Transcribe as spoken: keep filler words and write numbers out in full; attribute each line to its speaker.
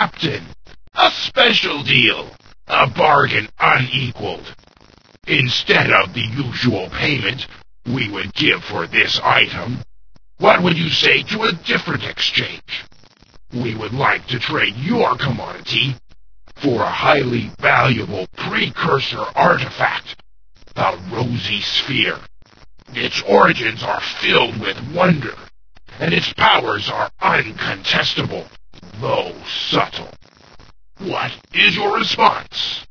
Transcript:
Speaker 1: Captain, a special deal, a bargain unequaled. Instead of the usual payment we would give for this item, what would you say to a different exchange? We would like to trade your commodity for a highly valuable precursor artifact, the Rosy Sphere. Its origins are filled with wonder, and its powers are uncontestable, though subtle. What is your response?